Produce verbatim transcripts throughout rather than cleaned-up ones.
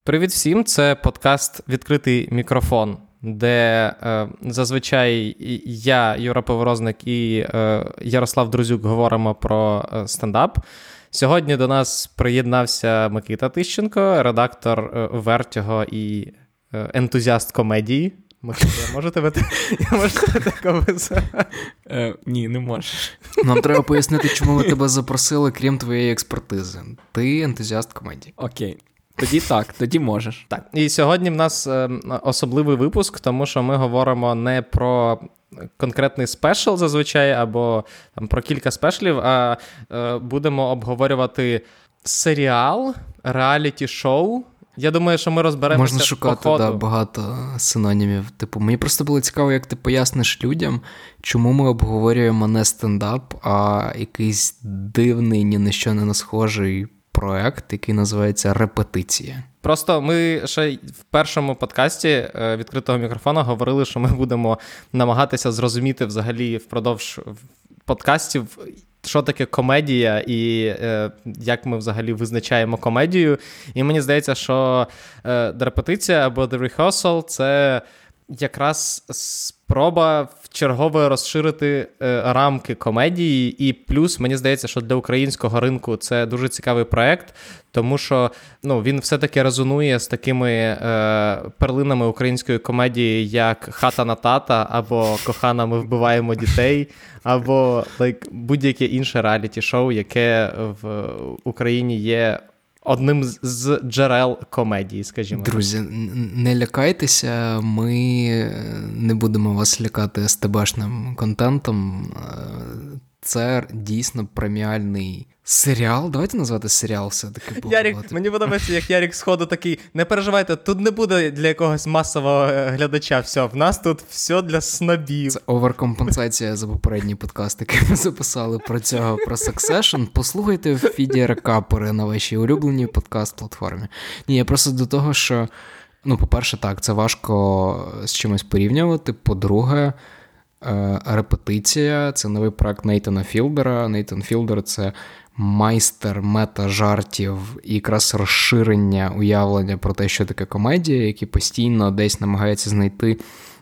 Привіт всім, це подкаст «Відкритий мікрофон», де е, зазвичай я, Юра Поворозник і е, Ярослав Друзюк говоримо про е, стендап. Сьогодні до нас приєднався Микита Тищенко, редактор е, Вертіго і е, ентузіаст комедії. Микита, може тебе таке писати? Ні, не можеш. Нам треба пояснити, чому ми тебе запросили, крім твоєї експертизи. Ти ентузіаст комедії. Окей. Тоді так, тоді можеш. Так, і сьогодні в нас е, особливий випуск, тому що ми говоримо не про конкретний спешл зазвичай, або там, про кілька спешлів, а е, будемо обговорювати серіал, реаліті-шоу. Я думаю, що ми розберемося Можна шукати, по ходу. Да, багато синонімів. Типу, мені просто було цікаво, як ти поясниш людям, чому ми обговорюємо не стендап, а якийсь дивний, ні на що не схожий проект, який називається «Репетиція». Просто ми ще в першому подкасті «Відкритого мікрофона» говорили, що ми будемо намагатися зрозуміти взагалі впродовж подкастів, що таке комедія і е, як ми взагалі визначаємо комедію. І мені здається, що е, репетиція або the rehearsal – це якраз спроба вчергове розширити е, рамки комедії, і плюс, мені здається, що для українського ринку це дуже цікавий проект, тому що ну, він все-таки резонує з такими е, перлинами української комедії, як «Хата на тата», або «Кохана, ми вбиваємо дітей», або like, будь-яке інше реаліті-шоу, яке в Україні є одним з джерел комедії, скажімо. Друзі, не лякайтеся, ми не будемо вас лякати ес-те-бешним контентом. Це дійсно преміальний серіал. Давайте назвати серіал все-таки. Ярік, мені подобається, як Ярік сходу такий, не переживайте, тут не буде для якогось масового глядача все. В нас тут все для снобів. Це оверкомпенсація за попередній подкаст, який ми записали про цього, про Succession. Послухайте в фіді рекапери на вашій улюбленій подкаст-платформі. Ні, я просто до того, що, ну, по-перше, так, це важко з чимось порівнювати. По-друге, «Репетиція» – це новий проект Нейтана Філдера. Нейтан Філдер – це майстер мета-жартів і якраз розширення уявлення про те, що таке комедія, який постійно десь намагається знайти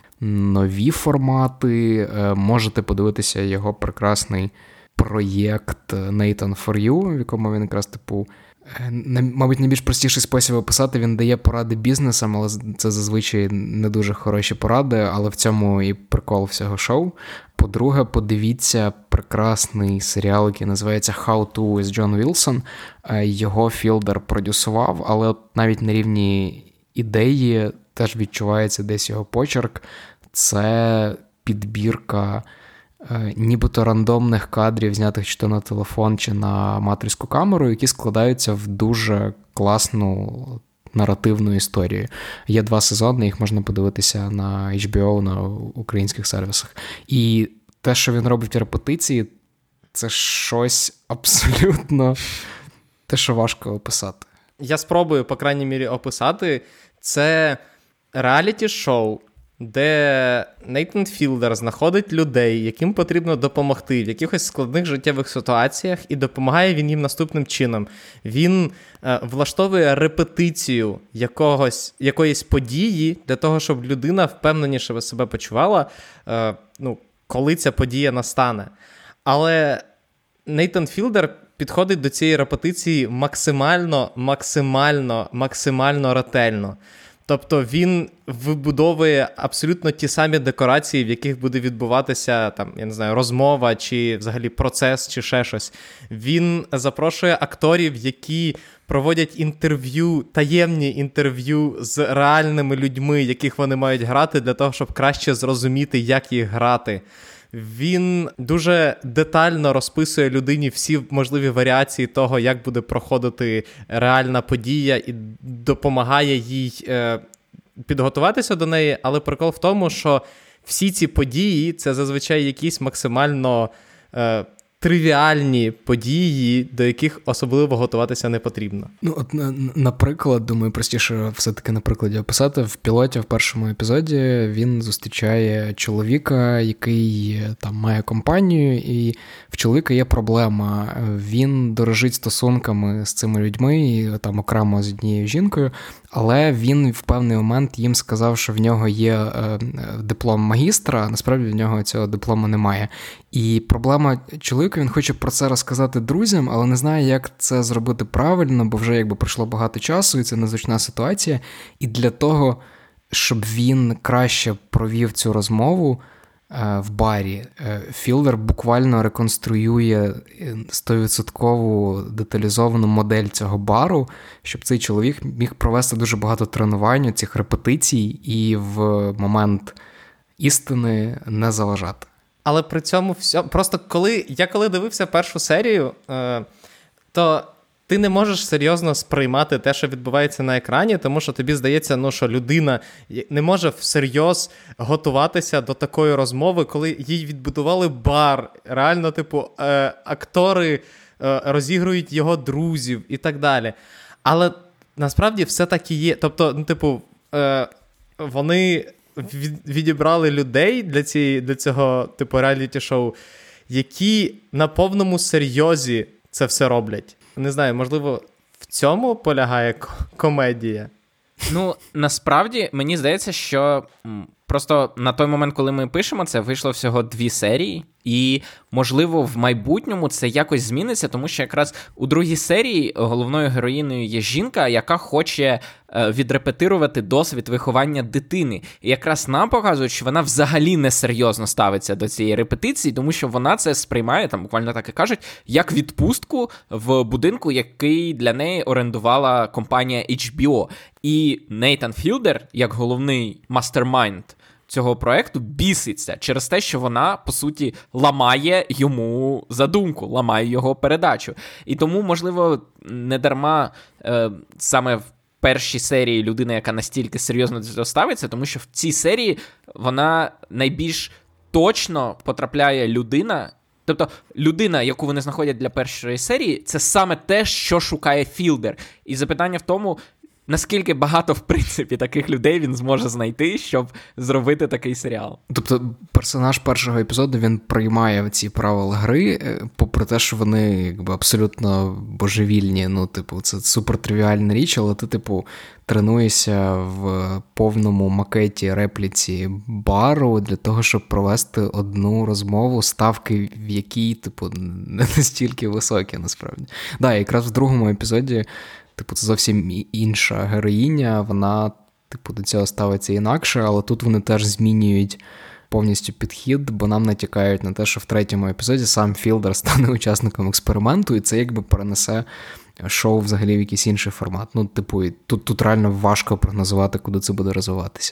нові формати. Можете подивитися його прекрасний проєкт Nathan for You, в якому він якраз, типу, мабуть, найбільш простіший спосіб описати, він дає поради бізнесам, але це зазвичай не дуже хороші поради, але в цьому і прикол всього шоу. По-друге, подивіться прекрасний серіал, який називається «How to» з Джон Вілсон. Його Філдер продюсував, але от навіть на рівні ідеї теж відчувається десь його почерк. Це підбірка нібито рандомних кадрів, знятих чи то на телефон, чи на матрицьку камеру, які складаються в дуже класну наративну історію. Є два сезони, їх можна подивитися на ейч бі о, на українських сервісах. І те, що він робить в репетиції, це щось абсолютно те, що важко описати. Я спробую, по крайній мірі, описати. Це реаліті-шоу, де Нейтан Філдер знаходить людей, яким потрібно допомогти в якихось складних життєвих ситуаціях, і допомагає він їм наступним чином. Він е, влаштовує репетицію якогось, якоїсь події для того, щоб людина впевненіше себе почувала, е, ну, коли ця подія настане. Але Нейтан Філдер підходить до цієї репетиції максимально, максимально, максимально ретельно. Тобто він вибудовує абсолютно ті самі декорації, в яких буде відбуватися, там, я не знаю, розмова, чи взагалі процес, чи ще щось. Він запрошує акторів, які проводять інтерв'ю, таємні інтерв'ю з реальними людьми, яких вони мають грати, для того, щоб краще зрозуміти, як їх грати. Він дуже детально розписує людині всі можливі варіації того, як буде проходити реальна подія, і допомагає їй е, підготуватися до неї. Але прикол в тому, що всі ці події – це зазвичай якісь максимально е, тривіальні події, до яких особливо готуватися не потрібно. Ну, от, наприклад, думаю, простіше все-таки на прикладі описати. В пілоті, в першому епізоді, він зустрічає чоловіка, який там має компанію, і в чоловіка є проблема. Він дорожить стосунками з цими людьми, і там окремо з однією жінкою, але він в певний момент їм сказав, що в нього є е, диплом магістра, а насправді в нього цього диплому немає. І проблема чоловіка, він хоче про це розказати друзям, але не знає, як це зробити правильно, бо вже якби пройшло багато часу, і це незручна ситуація. І для того, щоб він краще провів цю розмову е, в барі, е, Філдер буквально реконструює сто відсотків деталізовану модель цього бару, щоб цей чоловік міг провести дуже багато тренувань, цих репетицій, і в момент істини не заважати. Але при цьому все. Просто коли я коли дивився першу серію, е, то ти не можеш серйозно сприймати те, що відбувається на екрані, тому що тобі здається, ну, що людина не може всерйоз готуватися до такої розмови, коли їй відбудували бар. Реально, типу, е, актори е, розігрують його друзів і так далі. Але насправді все так і є. Тобто, ну, типу, е, вони відібрали людей для, цієї, для цього типу реаліті-шоу, які на повному серйозі це все роблять. Не знаю, можливо, в цьому полягає к- комедія? Ну, насправді, мені здається, що просто на той момент, коли ми пишемо це, вийшло всього дві серії, і, можливо, в майбутньому це якось зміниться, тому що якраз у другій серії головною героїною є жінка, яка хоче відрепетирувати досвід виховання дитини. І якраз нам показують, що вона взагалі несерйозно ставиться до цієї репетиції, тому що вона це сприймає, там буквально так і кажуть, як відпустку в будинку, який для неї орендувала компанія ейч бі о. І Нейтан Філдер, як головний мастермайнд цього проекту, біситься через те, що вона, по суті, ламає йому задумку, ламає його передачу. І тому, можливо, не дарма е, саме в першій серії людина, яка настільки серйозно до цього ставиться, тому що в цій серії вона найбільш точно потрапляє людина, тобто людина, яку вони знаходять для першої серії, це саме те, що шукає Філдер. І запитання в тому, наскільки багато, в принципі, таких людей він зможе знайти, щоб зробити такий серіал. Тобто персонаж першого епізоду, він приймає ці правила гри, попри те, що вони якби абсолютно божевільні. Ну, типу, це супертривіальна річ, але ти, типу, тренуєшся в повному макеті, репліці бару для того, щоб провести одну розмову, ставки в якій, типу, не настільки високі, насправді. Так, да, якраз в другому епізоді типу, це зовсім інша героїня, вона, типу, до цього ставиться інакше, але тут вони теж змінюють повністю підхід, бо нам натякають на те, що в третьому епізоді сам Філдер стане учасником експерименту, і це якби перенесе шоу взагалі в якийсь інший формат. Ну, типу, тут, тут реально важко прогнозувати, куди це буде розвиватися.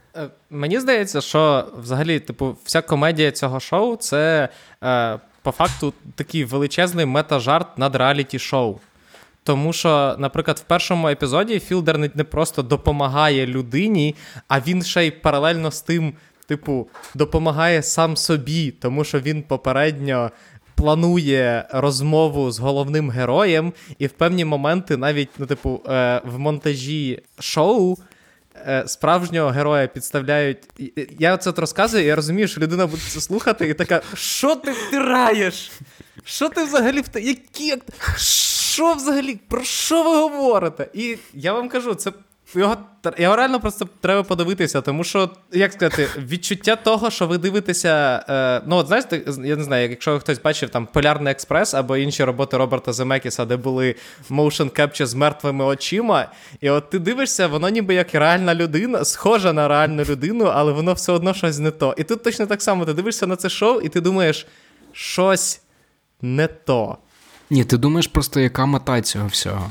Мені здається, що взагалі, типу, вся комедія цього шоу – це, е, по факту, такий величезний мета-жарт над реаліті-шоу. Тому що, наприклад, в першому епізоді Філдер не просто допомагає людині, а він ще й паралельно з тим, типу, допомагає сам собі, тому що він попередньо планує розмову з головним героєм, і в певні моменти навіть, ну, типу, в монтажі шоу справжнього героя підставляють. Я це розказую, і я розумію, що людина буде це слухати і така: що ти втираєш? Що ти взагалі втираєш? Які... Що взагалі? Про що ви говорите? І я вам кажу, це його, його реально просто треба подивитися, тому що, як сказати, відчуття того, що ви дивитеся, е, ну, от знаєте, я не знаю, якщо хтось бачив там «Полярний експрес» або інші роботи Роберта Земекіса, де були motion capture з мертвими очима, і от ти дивишся, воно ніби як реальна людина, схожа на реальну людину, але воно все одно щось не то. І тут точно так само, ти дивишся на це шоу, і ти думаєш, щось не то. Ні, ти думаєш просто, яка мета цього всього.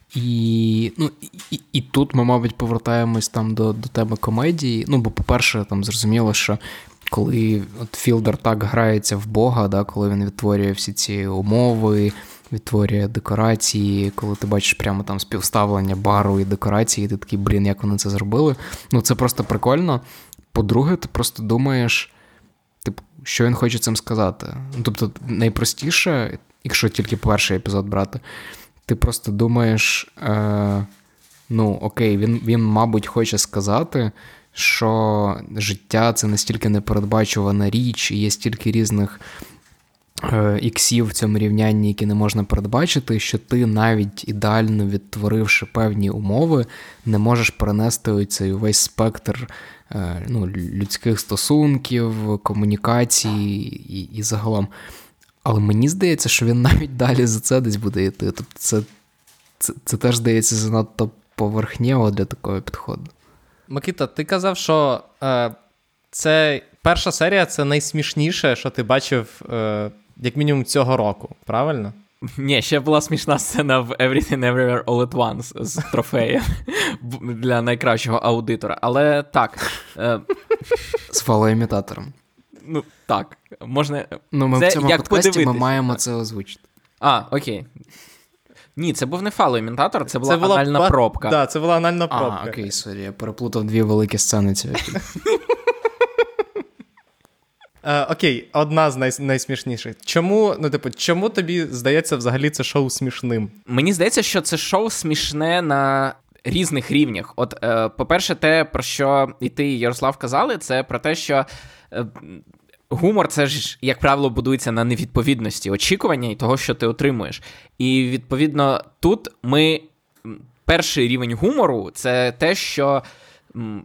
І, ну, і, і тут ми, мабуть, повертаємось там до, до теми комедії. Ну, бо, по-перше, там зрозуміло, що коли от Філдер так грається в Бога, да, коли він відтворює всі ці умови, відтворює декорації, коли ти бачиш прямо там співставлення бару і декорації, і ти такий, блін, як вони це зробили. Ну, це просто прикольно. По-друге, ти просто думаєш, типу, що він хоче цим сказати. Тобто, найпростіше, якщо тільки перший епізод брати, ти просто думаєш, е, ну, окей, він, він, мабуть, хоче сказати, що життя – це настільки непередбачувана річ, і є стільки різних е, іксів в цьому рівнянні, які не можна передбачити, що ти навіть ідеально відтворивши певні умови, не можеш перенести цей увесь спектр е, ну, людських стосунків, комунікацій і, і загалом. Але мені здається, що він навіть далі за це десь буде йти. Тобто це, це, це теж здається занадто поверхнево для такого підходу. Микита, ти казав, що е, це перша серія – це найсмішніше, що ти бачив, е, як мінімум, цього року, правильно? Ні, ще була смішна сцена в Everything Everywhere All at Once з трофеєм для найкращого аудитора. Але так. Е... З фалоімітатором. Ну, так. Можна... Ну, ми це в цьому як подкасті подивитись. Ми маємо це озвучити. А, окей. Ні, це був не фалоімітатор, це була це була анальна па... пробка. Так, да, це була анальна пробка. А, окей, сорі, я переплутав дві великі сцени цього. Е, окей, одна з най- найсмішніших. Чому, ну, типу, чому тобі здається взагалі це шоу смішним? Мені здається, що це шоу смішне на різних рівнях. От, е, по-перше, те, про що і ти, Ярослав, казали, це про те, що е, гумор, це ж, як правило, будується на невідповідності очікування і того, що ти отримуєш. І, відповідно, тут ми... Перший рівень гумору – це те, що м,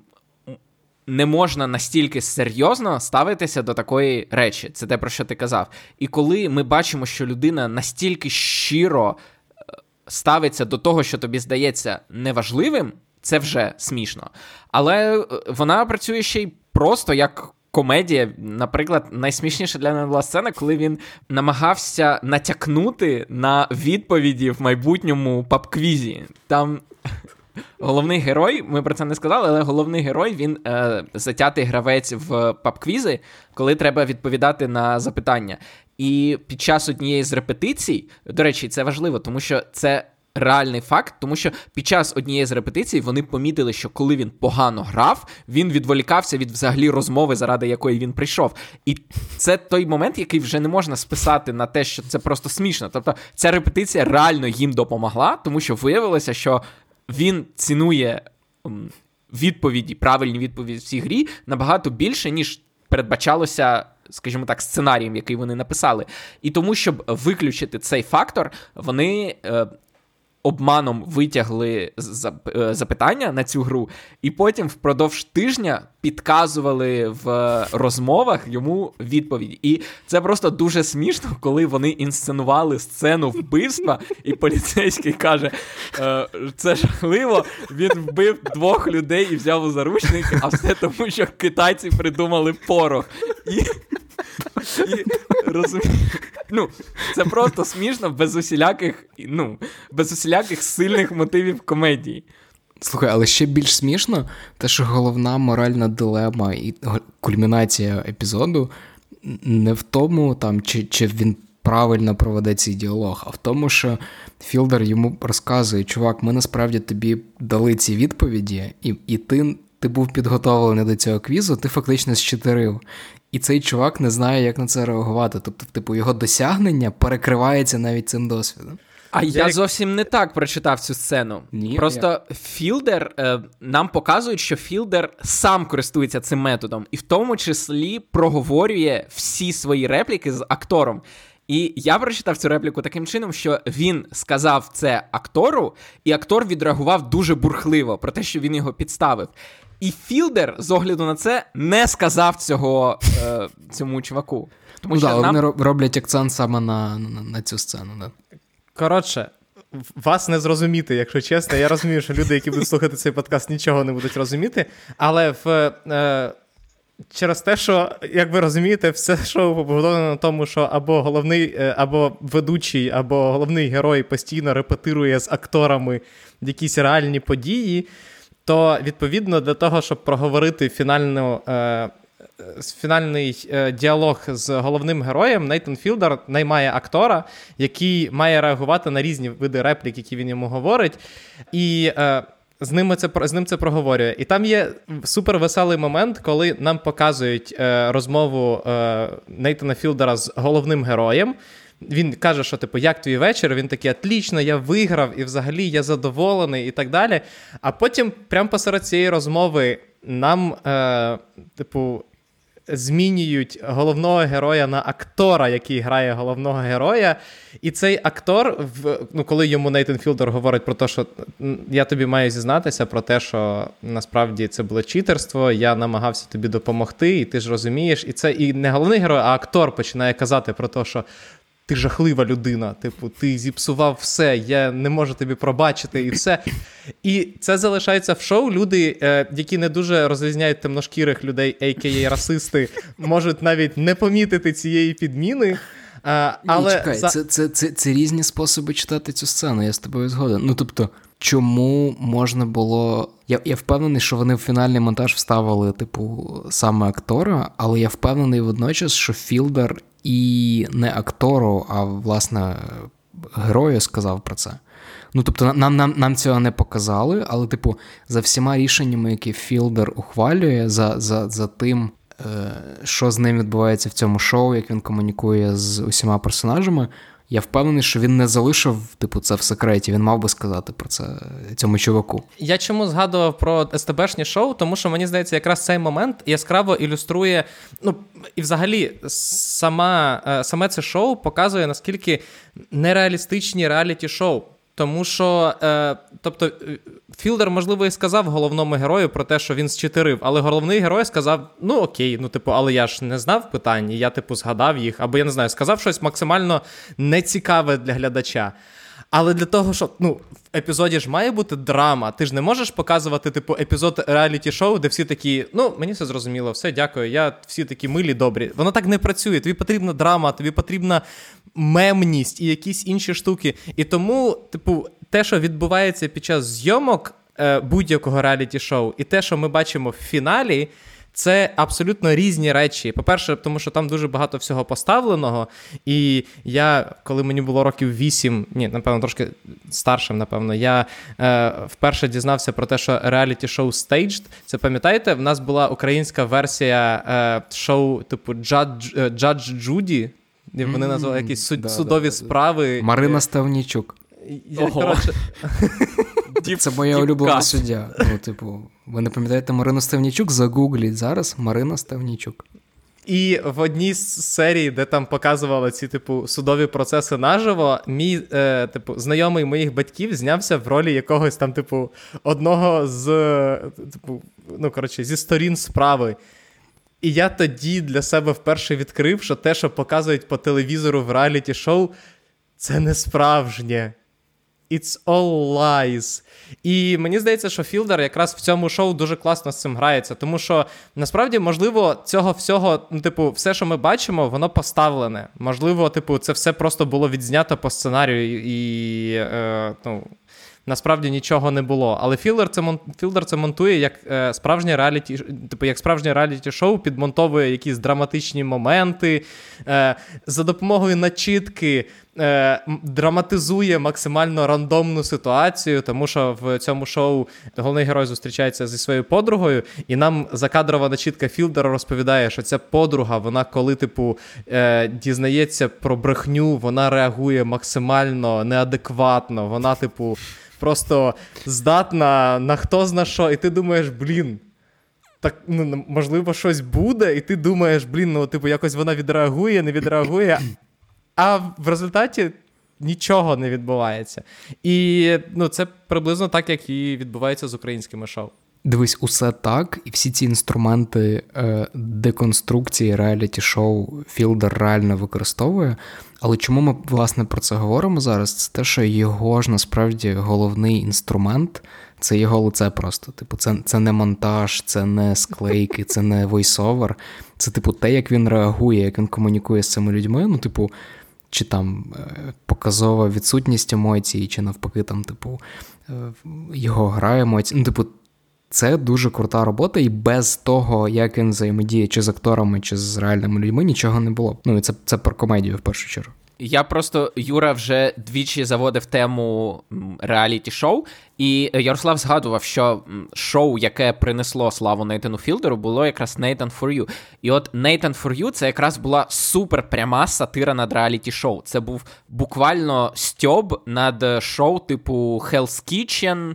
не можна настільки серйозно ставитися до такої речі. Це те, про що ти казав. І коли ми бачимо, що людина настільки щиро ставиться до того, що тобі здається неважливим, це вже смішно. Але вона працює ще й просто як комедія. Наприклад, найсмішніша для мене була сцена, коли він намагався натякнути на відповіді в майбутньому паб-квізі. Там головний герой, ми про це не сказали, але головний герой, він е, затятий гравець в паб-квізи, коли треба відповідати на запитання. І під час однієї з репетицій, до речі, це важливо, тому що це реальний факт, тому що під час однієї з репетицій вони помітили, що коли він погано грав, він відволікався від взагалі розмови, заради якої він прийшов. І це той момент, який вже не можна списати на те, що це просто смішно. Тобто ця репетиція реально їм допомогла, тому що виявилося, що він цінує відповіді, правильні відповіді в цій грі набагато більше, ніж передбачалося, скажімо так, сценарієм, який вони написали. І тому, щоб виключити цей фактор, вони е, обманом витягли запитання на цю гру, і потім впродовж тижня підказували в розмовах йому відповіді. І це просто дуже смішно, коли вони інсценували сцену вбивства, і поліцейський каже, е, це жахливо, він вбив двох людей і взяв у заручники, а все тому, що китайці придумали порох. І... І, розумію, ну, це просто смішно без усіляких, ну, без усіляких сильних мотивів комедії. Слухай, але ще більш смішно те, що головна моральна дилема і кульмінація епізоду не в тому, там, чи, чи він правильно проведе цей діалог, а в тому, що Філдер йому розказує, чувак, ми насправді тобі дали ці відповіді, і, і ти, ти був підготовлений до цього квізу, ти фактично зчитерив. І цей чувак не знає, як на це реагувати. Тобто, типу, його досягнення перекривається навіть цим досвідом. А я, я зовсім не так прочитав цю сцену. Ні, Просто я... Філдер, е, нам показують, що Філдер сам користується цим методом. І в тому числі проговорює всі свої репліки з актором. І я прочитав цю репліку таким чином, що він сказав це актору, і актор відреагував дуже бурхливо про те, що він його підставив. І Філдер, з огляду на це, не сказав цього е, цьому чуваку. Тому ну, що да, нам... вони роблять акцент саме на, на, на цю сцену. Да. Коротше, вас не зрозуміти, якщо чесно. Я розумію, що люди, які будуть слухати цей подкаст, нічого не будуть розуміти. Але в, е, через те, що, як ви розумієте, все шоу побудовано на тому, що або головний, або ведучий, або головний герой постійно репетирує з акторами якісь реальні події, то, відповідно, для того, щоб проговорити фінальну, е, фінальний е, діалог з головним героєм, Нейтан Філдер наймає актора, який має реагувати на різні види реплік, які він йому говорить. І е, з ними це з ним це проговорює. І там є супервеселий момент, коли нам показують е, розмову е, Нейтана Філдера з головним героєм. Він каже, що, типу, як твій вечір? Він такий, отлично, я виграв, і взагалі я задоволений, і так далі. А потім, прямо посеред цієї розмови, нам, е, типу, змінюють головного героя на актора, який грає головного героя. І цей актор, в, ну, коли йому Нейтан Філдер говорить про те, що я тобі маю зізнатися про те, що насправді це було читерство, я намагався тобі допомогти, і ти ж розумієш. І це і не головний герой, а актор починає казати про те, що ти жахлива людина, типу, ти зіпсував все, я не можу тобі пробачити і все. І це залишається в шоу. Люди, е, які не дуже розрізняють темношкірих людей, а ка а расисти, можуть навіть не помітити цієї підміни. А, але Ні, чекай, за... це, це, це, це різні способи читати цю сцену, я з тобою згоден. Ну, тобто, чому можна було... Я, я впевнений, що вони в фінальний монтаж вставили, типу, саме актора, але я впевнений водночас, що Філдер і не актору, а, власне, герою сказав про це. Ну, тобто, нам, нам, нам цього не показали, але, типу, за всіма рішеннями, які Філдер ухвалює, за, за, за тим, е, що з ним відбувається в цьому шоу, як він комунікує з усіма персонажами, я впевнений, що він не залишив, типу, це в секреті. Він мав би сказати про це цьому чуваку. Я чому згадував про ес те бешні шоу? Тому що, мені здається, якраз цей момент яскраво ілюструє, ну, і взагалі, сама, саме це шоу показує, наскільки нереалістичні реаліті-шоу. Тому що, е, тобто, Філдер, можливо, і сказав головному герою про те, що він зчитерив, але головний герой сказав, ну окей, ну типу, але я ж не знав питань, і я, типу, згадав їх, або, я не знаю, сказав щось максимально нецікаве для глядача. Але для того, щоб, ну, в епізоді ж має бути драма, ти ж не можеш показувати, типу, епізод реаліті-шоу, де всі такі, ну, мені все зрозуміло, все, дякую, я всі такі милі, добрі. Воно так не працює, тобі потрібна драма, тобі потрібна мемність і якісь інші штуки. І тому, типу, те, що відбувається під час зйомок е, будь-якого реаліті-шоу, і те, що ми бачимо в фіналі, це абсолютно різні речі. По-перше, тому що там дуже багато всього поставленого, і я, коли мені було років вісім, ні, напевно, трошки старшим, напевно, я е, вперше дізнався про те, що реаліті-шоу Staged. Це, пам'ятаєте, в нас була українська версія е, шоу типу Judge, Judge Judy, вони назвали якісь суд, да, судові да, справи. Марина Ставнічук. Я, коротше... Це моя улюблена суддя. Ну, типу, ви не пам'ятаєте Марину Ставнічук? Загугліть зараз Марина Ставнічук. І в одній з серій, де там показували ці, типу, судові процеси наживо, мій, е, типу, знайомий моїх батьків знявся в ролі якогось там, типу, одного з, типу, ну, коротше, зі сторін справи. І я тоді для себе вперше відкрив, що те, що показують по телевізору в реаліті-шоу, це не справжнє. It's all lies. І мені здається, що Філдер якраз в цьому шоу дуже класно з цим грається, тому що, насправді, можливо, цього всього, ну, типу, все, що ми бачимо, воно поставлене. Можливо, типу, це все просто було відзнято по сценарію і, е, ну, насправді нічого не було. Але Філдер це, мон... Філдер це монтує як е, справжнє реаліті, типу, як справжнє реаліті-шоу, підмонтовує якісь драматичні моменти, е, за допомогою начитки е, драматизує максимально рандомну ситуацію, тому що в цьому шоу головний герой зустрічається зі своєю подругою, і нам закадрова начитка Філдера розповідає, що ця подруга, вона коли, типу, е, дізнається про брехню, вона реагує максимально неадекватно, вона, типу, просто здатна на хто зна що, і ти думаєш, блін, так, ну, можливо, щось буде, і ти думаєш, блін, ну, типу, якось вона відреагує, не відреагує, а в результаті нічого не відбувається. І, ну, це приблизно так, як і відбувається з українськими шоу. Дивись, усе так, і всі ці інструменти е, деконструкції реаліті-шоу Філдер реально використовує. Але чому ми, власне, про це говоримо зараз? Це те, що його ж, насправді, головний інструмент – це його лице просто. Типу, це, це не монтаж, це не склейки, це не войсовер. Це, типу, те, як він реагує, як він комунікує з цими людьми. Ну, типу, чи там показова відсутність емоцій, чи навпаки, там, типу, його гра емоцій. Ну, типу, це дуже крута робота, і без того, як він взаємодіє чи з акторами, чи з реальними людьми, нічого не було. Ну, і це, це про комедію, в першу чергу. Я просто, Юра вже двічі заводив тему реаліті-шоу, і Ярослав згадував, що шоу, яке принесло славу Нейтану Філдеру, було якраз Nathan For You. І от Nathan For You — це якраз була супер пряма сатира над реаліті-шоу. Це був буквально стьоб над шоу типу Hell's Kitchen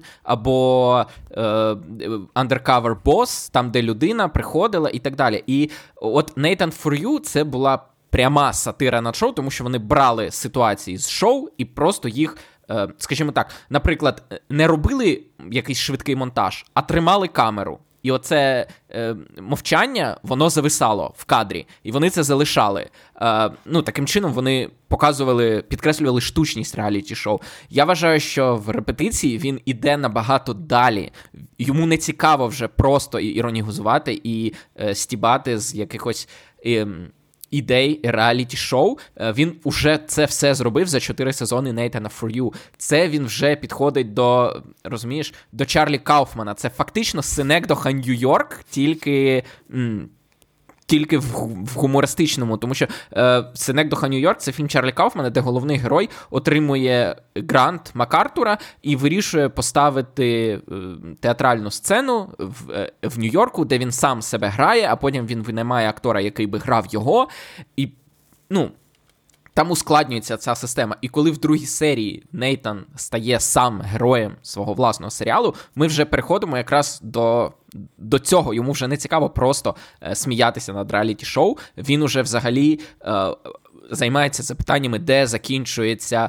або е, Undercover Boss, там, де людина приходила і так далі. І от Nathan For You — це була пряма сатира над шоу, тому що вони брали ситуації з шоу і просто їх, скажімо так, наприклад, не робили якийсь швидкий монтаж, а тримали камеру. І оце е, мовчання, воно зависало в кадрі, і вони це залишали. Е, ну, таким чином вони показували, підкреслювали штучність реаліті-шоу. Я вважаю, що в репетиції він іде набагато далі. Йому не цікаво вже просто іронізувати і е, стібати з якихось Е, ідей реаліті-шоу. Він уже це все зробив за чотири сезони Нейтана For You. Це він вже підходить до, розумієш, до Чарлі Кауфмана. Це фактично Синекдоха Нью-Йорк, тільки... М- тільки в, в гумористичному, тому що е, «Синекдоха Нью-Йорк» — це фільм Чарлі Кауфмана, де головний герой отримує грант МакАртура і вирішує поставити е, театральну сцену в, е, в Нью-Йорку, де він сам себе грає, а потім він винаймає актора, який би грав його, і, ну, там ускладнюється ця система. І коли в другій серії Нейтан стає сам героєм свого власного серіалу, ми вже переходимо якраз до, до цього. Йому вже не цікаво просто е, сміятися над реаліті-шоу. Він уже взагалі е, займається запитаннями, де закінчується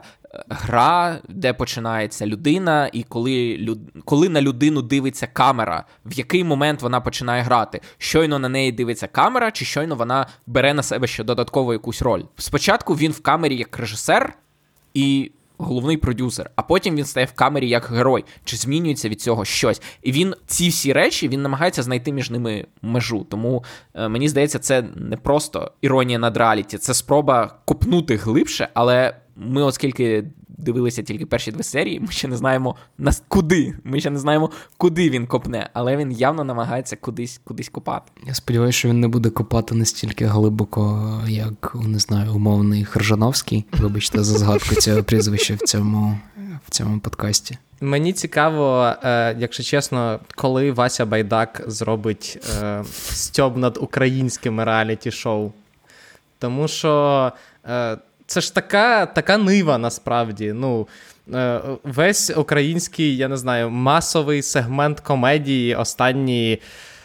гра, де починається людина, і коли, люд... коли на людину дивиться камера, в який момент вона починає грати. Щойно на неї дивиться камера, чи щойно вона бере на себе ще додаткову якусь роль. Спочатку він в камері як режисер і головний продюсер, а потім він стає в камері як герой. Чи змінюється від цього щось? І він ці всі речі, він намагається знайти між ними межу. Тому е, мені здається, це не просто іронія над реаліті, це спроба копнути глибше, але ми, оскільки дивилися тільки перші дві серії, ми ще не знаємо нас куди. Ми ще не знаємо, куди він копне, але він явно намагається кудись, кудись копати. Я сподіваюся, що він не буде копати настільки глибоко, як, не знаю, умовний Хржановський. Вибачте за згадку цього прізвища в цьому, в цьому подкасті. Мені цікаво, е, якщо чесно, коли Вася Байдак зробить е, стьоб над українськими реаліті-шоу. Тому що е, це ж така, така нива, насправді. Ну, е, весь український, я не знаю, масовий сегмент комедії останні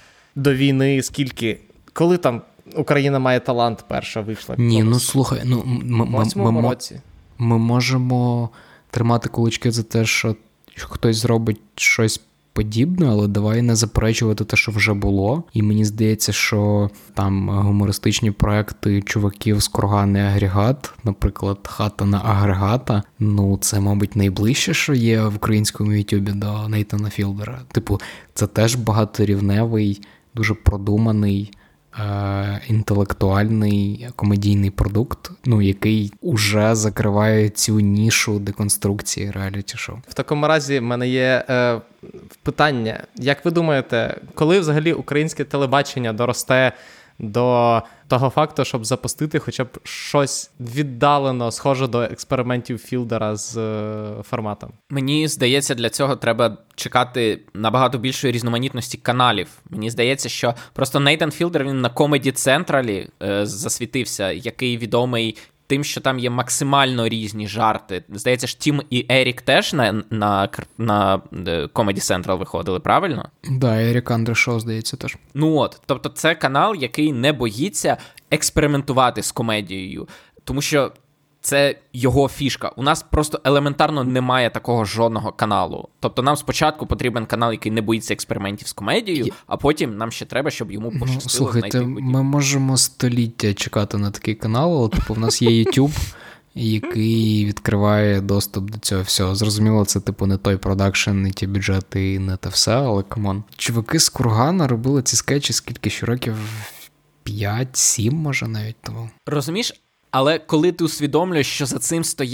до війни скільки? Коли там Україна має талант перша вийшла? Ні, ну слухай, ну, ми, ми, ми, ми, ми можемо тримати кулачки за те, що хтось зробить щось подібне, але давай не заперечувати те, що вже було. І мені здається, що там гумористичні проекти чуваків з Кургана і Агрегат, наприклад, Хата на Агрегата, ну це, мабуть, найближче, що є в українському ютубі до Нейтана Філдера. Типу, це теж багаторівневий, дуже продуманий, е- інтелектуальний комедійний продукт, ну, який уже закриває цю нішу деконструкції реаліті-шоу. В такому разі в мене є е, питання. Як ви думаєте, коли взагалі українське телебачення доросте до того факту, щоб запустити хоча б щось віддалено схоже до експериментів Філдера з е, форматом? Мені здається, для цього треба чекати набагато більшої різноманітності каналів. Мені здається, що просто Нейтан Філдер, він на Comedy Central е, засвітився, який відомий тим, що там є максимально різні жарти. Здається ж, Тім і Ерік теж на, на, на Comedy Central виходили, правильно? Так, да, Ерік Андре Шоу, здається, теж. Ну от, тобто це канал, який не боїться експериментувати з комедією, тому що це його фішка. У нас просто елементарно немає такого жодного каналу. Тобто нам спочатку потрібен канал, який не боїться експериментів з комедією, Є... а потім нам ще треба, щоб йому пощастило ну, слухайте, знайти подібне. Ми можемо століття чекати на такий канал, але типу в нас є YouTube, який відкриває доступ до цього всього. Зрозуміло, це типу не той продакшн, не ті бюджети, не те все, але камон. Чуваки з Кургана робили ці скетчі скільки ще років? п'ять-сім, може навіть тому. Розумієш? Але коли ти усвідомлюєш, що за цим стоять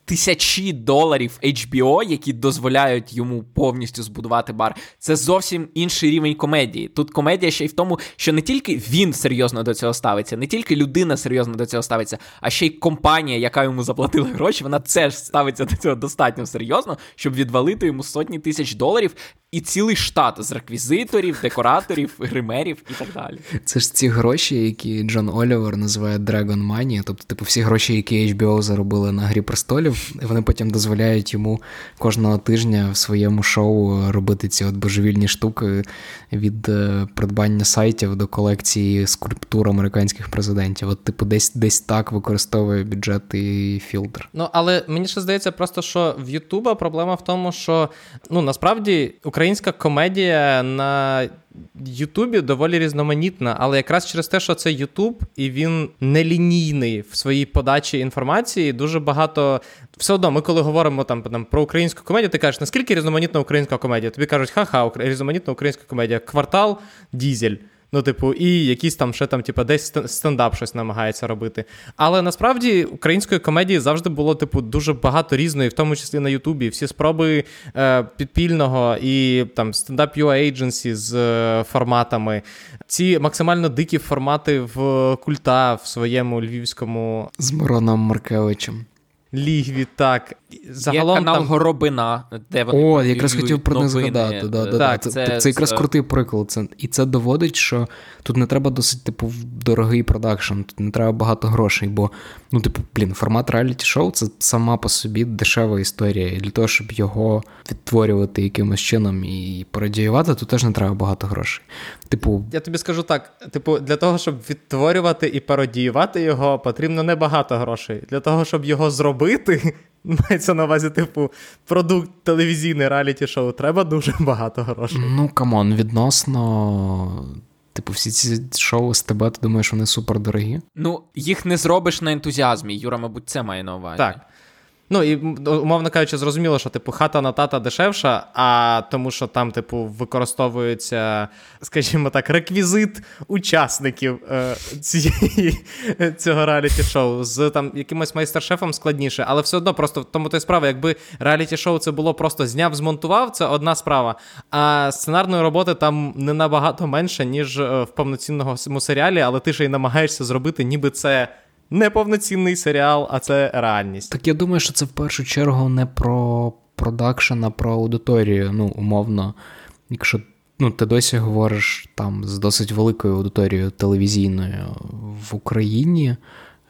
тисячі доларів ейч бі о, які дозволяють йому повністю збудувати бар. Це зовсім інший рівень комедії. Тут комедія ще й в тому, що не тільки він серйозно до цього ставиться, не тільки людина серйозно до цього ставиться, а ще й компанія, яка йому заплатила гроші, вона теж ставиться до цього достатньо серйозно, щоб відвалити йому сотні тисяч доларів і цілий штат з реквізиторів, декораторів, гримерів і так далі. Це ж ці гроші, які Джон Олівер називає Dragon Money, тобто, типу, всі гроші, які ейч бі о заробили на Грі престолів, вони потім дозволяють йому кожного тижня в своєму шоу робити ці от божевільні штуки від е, придбання сайтів до колекції скульптур американських президентів. От, типу, десь, десь так використовує бюджет і Філдер. Ну, але мені ще здається просто, що в Ютуба проблема в тому, що, ну, насправді, українська комедія на Ютубі доволі різноманітна, але якраз через те, що це Ютуб, і він нелінійний в своїй подачі інформації, дуже багато... Все одно, ми коли говоримо там, там про українську комедію, ти кажеш, наскільки різноманітна українська комедія? Тобі кажуть, ха-ха, різноманітна українська комедія. Квартал, Дізель. Ну, типу, і якийсь там ще там, типу, десь стендап щось намагається робити. Але насправді української комедії завжди було, типу, дуже багато різної, в тому числі на Ютубі. Всі спроби е, підпільного і там стендап-ю а Agency з е, форматами. Ці максимально дикі формати в Культа в своєму львівському... З Мироном Маркевичем. Лігві, так. Загалом є канал там... Горобина, де вони О, якраз хотів про не згадати. Да, да, так, це, це, це якраз це... крутий приклад. Це, і це доводить, що тут не треба досить, типу, дорогий продакшн, тут не треба багато грошей, бо, ну, типу, блін, формат реаліті-шоу – це сама по собі дешева історія. І для того, щоб його відтворювати якимось чином і пародіювати, тут теж не треба багато грошей. Типу... Я тобі скажу так, типу, для того, щоб відтворювати і пародіювати його, потрібно небагато грошей. Для того, щоб його зробити, мається на увазі, типу, продукт телевізійний реаліті-шоу, треба дуже багато грошей. Ну, камон, відносно... Типу, всі ці шоу з тебе, ти думаєш, вони супердорогі? Ну, їх не зробиш на ентузіазмі. Юра, мабуть, це має на увазі. Так. Ну, і, умовно кажучи, зрозуміло, що, типу, хата на тата дешевша, а тому, що там, типу, використовується, скажімо так, реквізит учасників е, цієї, цього реаліті-шоу. З там якимось майстер-шефом складніше, але все одно просто в тому то й справа, якби реаліті-шоу це було просто зняв, змонтував, це одна справа, а сценарної роботи там не набагато менше, ніж в повноцінному серіалі, але ти ж і намагаєшся зробити, ніби це... не повноцінний серіал, а це реальність. Так я думаю, що це в першу чергу не про продакшн, а про аудиторію. Ну, умовно, якщо ну, ти досі говориш там з досить великою аудиторією телевізійною в Україні, е,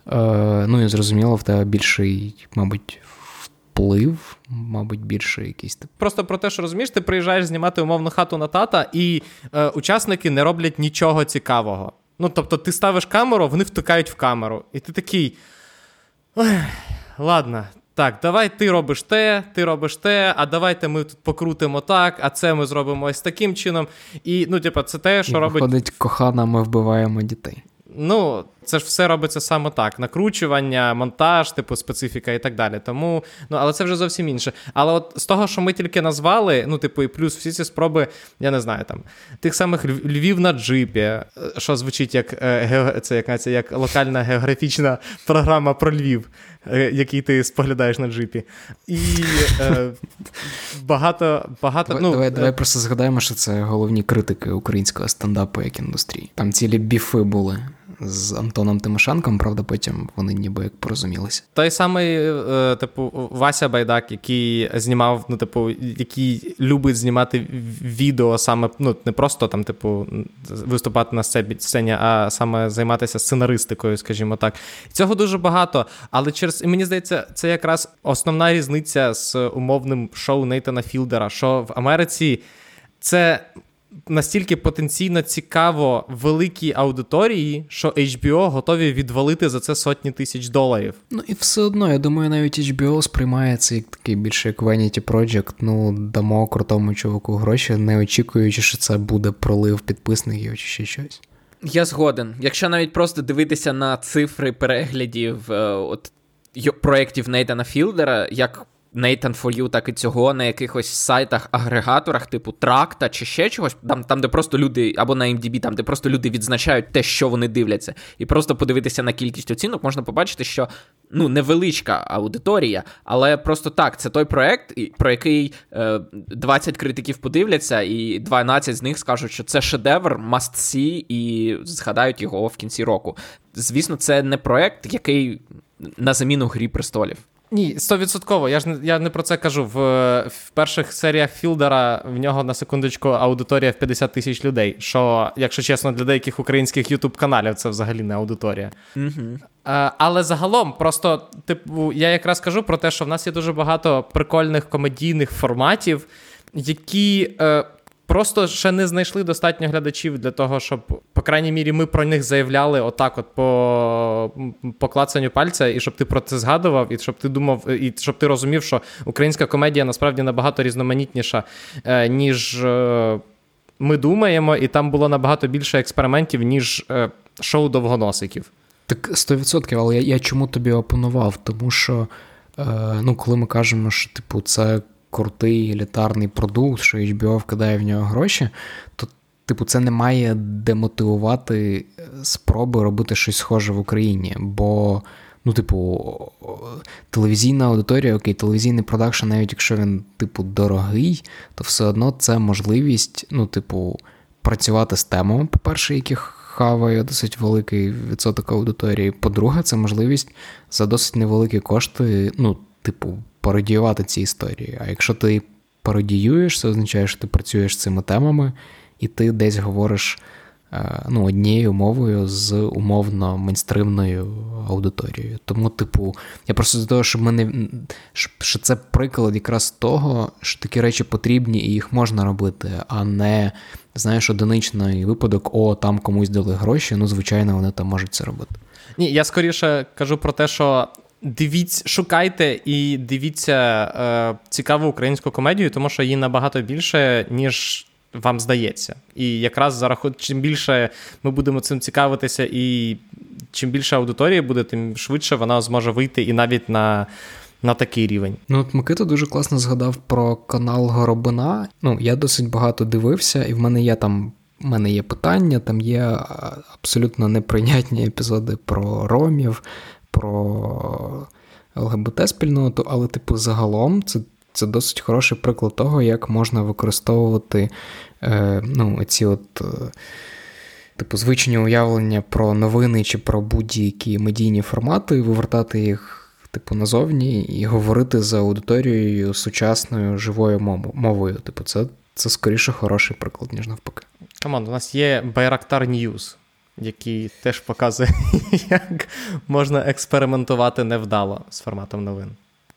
ну і зрозуміло, в тебе більший, мабуть, вплив, мабуть, більше якийсь. Просто про те, що, розумієш, ти приїжджаєш знімати умовну хату на тата, і е, учасники не роблять нічого цікавого. Ну, тобто, ти ставиш камеру, вони втикають в камеру. І ти такий, ой, ладно, так, давай ти робиш те, ти робиш те, а давайте ми тут покрутимо так, а це ми зробимо ось таким чином. І, ну, типу, це те, що і робить... виходить, кохана, ми вбиваємо дітей. Ну, це ж все робиться саме так. Накручування, монтаж, типу, специфіка і так далі. Тому, ну, але це вже зовсім інше. Але от з того, що ми тільки назвали, ну, типу, і плюс всі ці спроби, я не знаю, там, тих самих Львів на джипі, що звучить як, е, це, як, це, як локальна географічна програма про Львів, е, який ти споглядаєш на джипі. І е, багато, багато, давай, ну... Давай, давай просто згадаємо, що це головні критики українського стендапу як індустрії. Там цілі біфи були з Антоном Тимошенком, правда, потім вони ніби як порозумілися. Той самий, е, типу, Вася Байдак, який знімав, ну, типу, який любить знімати відео саме, ну, не просто там, типу, виступати на сцені, а саме займатися сценаристикою, скажімо так. Цього дуже багато, але через, і мені здається, це якраз основна різниця з умовним шоу Нейтана Філдера, що в Америці це настільки потенційно цікаво великій аудиторії, що ейч бі о готові відвалити за це сотні тисяч доларів. Ну і все одно, я думаю, навіть ейч бі о сприймається як такий більше як Vanity Project, ну дамо крутому чуваку гроші, не очікуючи, що це буде пролив підписників чи ще щось. Я згоден. Якщо навіть просто дивитися на цифри переглядів е, от, проєктів Нейтана Філдера, як Nathan For You, так і цього на якихось сайтах-агрегаторах, типу Тракта чи ще чогось, там, там, де просто люди, або на ай ем ді бі, там, де просто люди відзначають те, що вони дивляться, і просто подивитися на кількість оцінок, можна побачити, що, ну, невеличка аудиторія, але просто так, це той проект, про який е, двадцять критиків подивляться, і дванадцять з них скажуть, що це шедевр, must see, і згадають його в кінці року. Звісно, це не проект, який на заміну «Грі престолів». Ні, стовідсотково. Я ж не, я не про це кажу. В, в перших серіях Філдера в нього, на секундочку, аудиторія в п'ятдесят тисяч людей, що, якщо чесно, для деяких українських ютуб-каналів це взагалі не аудиторія. Mm-hmm. А, але загалом, просто, типу, я якраз кажу про те, що в нас є дуже багато прикольних комедійних форматів, які... Е, просто ще не знайшли достатньо глядачів для того, щоб, по крайній мірі, ми про них заявляли отак от по, по клацанню пальця, і щоб ти про це згадував, і щоб ти думав, і щоб ти розумів, що українська комедія насправді набагато різноманітніша, е, ніж е, ми думаємо, і там було набагато більше експериментів, ніж е, шоу довгоносиків. Так, сто відсотків, але я, я чому тобі опонував? Тому що, е, ну, коли ми кажемо, що, типу, це крутий елітарний продукт, що ейч бі о вкидає в нього гроші, то, типу, це не має демотивувати спроби робити щось схоже в Україні. Бо, ну, типу, телевізійна аудиторія, окей, телевізійний продакшн, навіть якщо він, типу, дорогий, то все одно це можливість, ну, типу, працювати з темами, по-перше, яких хаває досить великий відсоток аудиторії. По-друге, це можливість за досить невеликі кошти, ну, типу, пародіювати ці історії. А якщо ти пародіюєш, це означає, що ти працюєш з цими темами, і ти десь говориш, ну, однією мовою з умовно мейнстримною аудиторією. Тому, типу, я просто з того, щоб ми не... що це приклад якраз того, що такі речі потрібні і їх можна робити, а не, знаєш, одиничний випадок, о, там комусь дали гроші, ну, звичайно, вони там можуть це робити. Ні, я скоріше кажу про те, що дивіться, шукайте і дивіться е, цікаву українську комедію, тому що її набагато більше, ніж вам здається. І якраз за рахунок, чим більше ми будемо цим цікавитися і чим більше аудиторії буде, тим швидше вона зможе вийти і навіть на, на такий рівень. Ну, от Микита дуже класно згадав про канал Горобина. Ну, я досить багато дивився, і в мене є там У мене є питання, там є абсолютно неприйнятні епізоди про ромів, про ЛГБТ-спільноту, але, типу, загалом це, це досить хороший приклад того, як можна використовувати е, ну, ці от, е, типу, звичні уявлення про новини чи про будь-які медійні формати, вивертати їх, типу, назовні і говорити за аудиторією сучасною живою мовою. Типу, це, це скоріше хороший приклад, ніж навпаки. Команд, у нас є Байрактар Ньюс, який теж показує, як можна експериментувати невдало з форматом новин.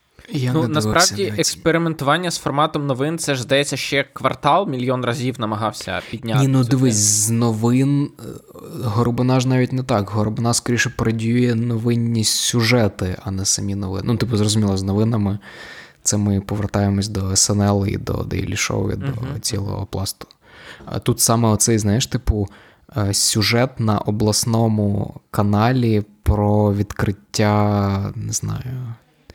Я ну, насправді, експериментування з форматом новин, це ж, здається, ще квартал мільйон разів намагався підняти. Ні, ну дивись, з новин Горобина ж навіть не так. Горобина скоріше пародіює новинні сюжети, а не самі новини. Ну, типу, зрозуміло, з новинами це ми повертаємось до ес ен ел і до Daily Show, і до uh-huh. цілого пласту. А тут саме оцей, знаєш, типу, сюжет на обласному каналі про відкриття, не знаю...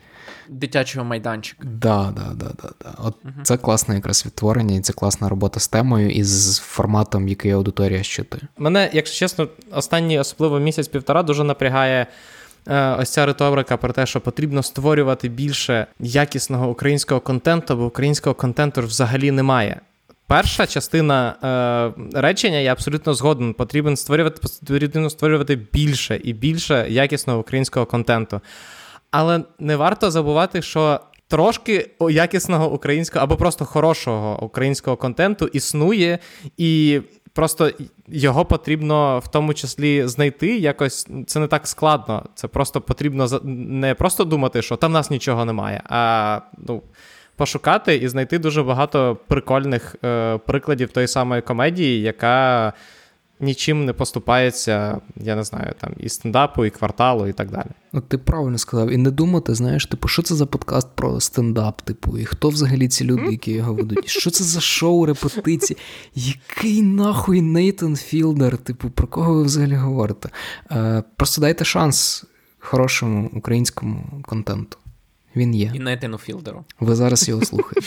дитячого майданчика. Да, да, да, да, да. От uh-huh. це класне якраз відтворення, і це класна робота з темою і з форматом, який аудиторія щитує. Мене, якщо чесно, останній, особливо місяць-півтора, дуже напрягає е, ось ця риторика про те, що потрібно створювати більше якісного українського контенту, бо українського контенту взагалі немає. Перша частина е, речення, я абсолютно згоден, потрібно створювати, потрібно створювати більше і більше якісного українського контенту. Але не варто забувати, що трошки якісного українського або просто хорошого українського контенту існує, і просто його потрібно в тому числі знайти якось. Це не так складно. Це просто потрібно не просто думати, що там в нас нічого немає, а ну, пошукати і знайти дуже багато прикольних е, прикладів тої самої комедії, яка нічим не поступається, я не знаю, там, і стендапу, і кварталу, і так далі. От ти правильно сказав. І не думати, знаєш, типу, що це за подкаст про стендап, типу, і хто взагалі ці люди, які його ведуть? Що це за шоу, репетиції? Який нахуй Нейтан Філдер? Типу, про кого ви взагалі говорите? Е, просто дайте шанс хорошому українському контенту. Він є. І Нейтану Філдеру. Ви зараз його слухаєте.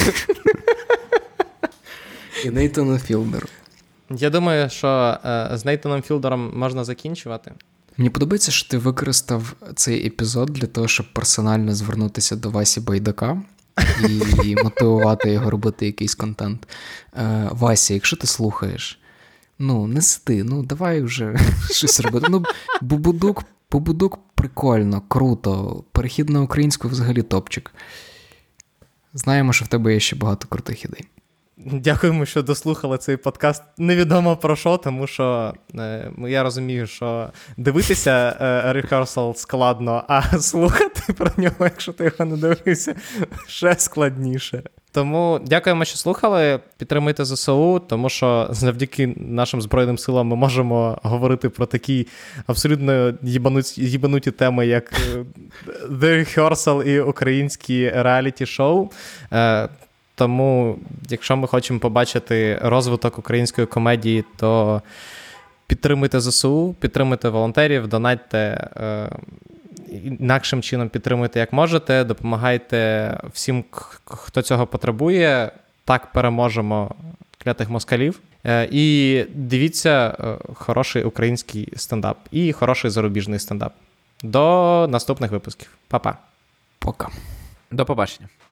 І Нейтану Філдеру. Я думаю, що е, з Нейтаном Філдером можна закінчувати. Мені подобається, що ти використав цей епізод для того, щоб персонально звернутися до Васі Байдака і мотивувати його робити якийсь контент. Е, Вася, якщо ти слухаєш, ну, не сиди, ну, давай вже щось робити. Ну, Бубудук, Бубудук прикольно, круто. Перехід на українську взагалі топчик. Знаємо, що в тебе є ще багато крутих ідей. Дякуємо, що дослухали цей подкаст. Невідомо про що, тому що е, я розумію, що дивитися е, rehearsal складно, а слухати про нього, якщо ти його не дивився, ще складніше. Тому дякуємо, що слухали. Підтримуйте ЗСУ, тому що завдяки нашим Збройним силам ми можемо говорити про такі абсолютно їбануті, їбануті теми, як The Rehearsal і українські реаліті-шоу. Е, Тому, якщо ми хочемо побачити розвиток української комедії, то підтримуйте ЗСУ, підтримуйте волонтерів, донатьте, е, інакшим чином підтримуйте, як можете, допомагайте всім, хто цього потребує. Так переможемо клятих москалів. Е, і дивіться е, хороший український стендап і хороший зарубіжний стендап. До наступних випусків. Па-па. Пока. До побачення.